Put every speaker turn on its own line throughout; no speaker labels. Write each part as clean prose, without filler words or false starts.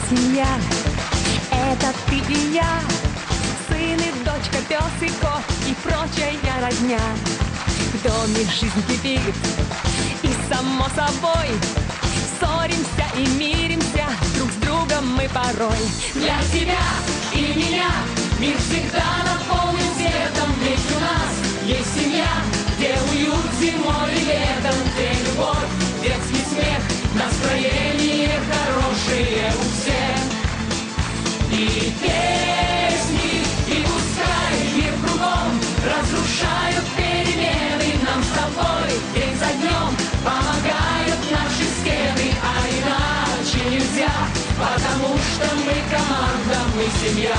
семья — это ты и я, сын и дочка, пес и кот и прочая родня. В доме жизнь кипит, и само собой ссоримся и миримся друг с другом мы порой. Для тебя и меня мир всегда наполнен светом, ведь у нас есть семья, где уют зимой и летом, где любовь, детский смех, настроение хорошее у всех. И песни, и пускай мир кругом разрушают перемены, нам с тобой день за днем помогают наши стены, а иначе нельзя, потому что мы команда, мы семья.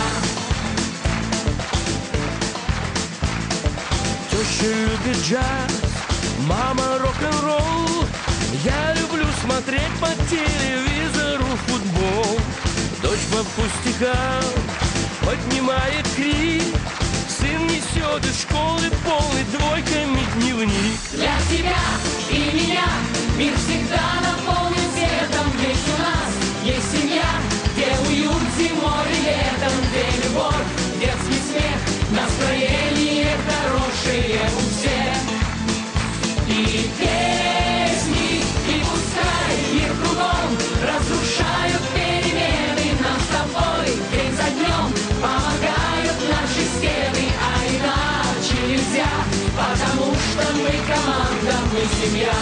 Теща любит джаз, мама рок-н-ролл. Я люблю смотреть по телевизору футбол. Дочь по пустякам поднимает крик, сын несет из школы полный двойками дневник.
Для тебя и меня мир всегда наполнен светом, ведь у нас есть семья, где уют зимой и летом, где любовь, детский смех, настроение хорошее у всех. И песни, и пускай мир кругом разрушают перемены, нам с тобой день за днем помогают наши стены, а иначе нельзя, потому что мы команда, мы семья.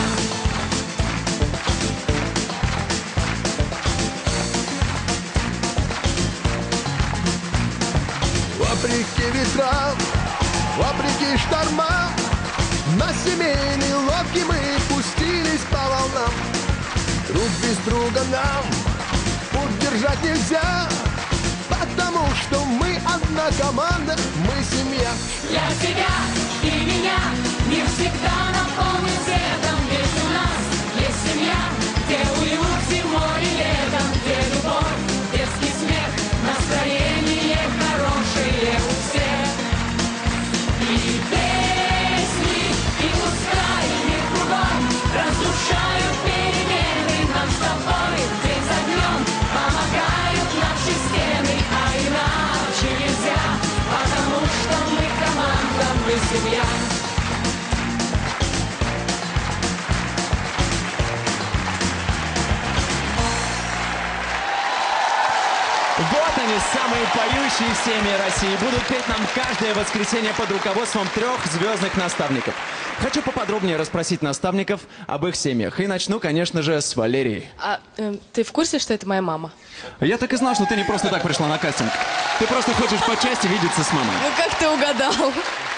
Вопреки ветрам, вопреки штормам, на семейной лодке мы пустились по волнам. Друг без друга нам путь держать нельзя, потому что мы одна команда, мы семья.
Для тебя и меня мир всегда наполнен светом, ведь у нас есть семья, где уют зимой и летом, где любовь, детский смех, настроение хорошее у всех. И песни, и пускай мир кругом разрушают перемены, нам с тобой день за днем помогают наши стены, а иначе нельзя, потому что мы команда, мы семья.
Вот они, самые поющие семьи России, будут петь нам каждое воскресенье под руководством 3 звездных наставников. Хочу поподробнее расспросить наставников об их семьях. И начну, конечно же, с Валерии.
Ты в курсе, что это моя мама?
Я так и знал, что ты не просто так пришла на кастинг. Ты просто хочешь по части видеться с мамой.
Ну как ты угадал?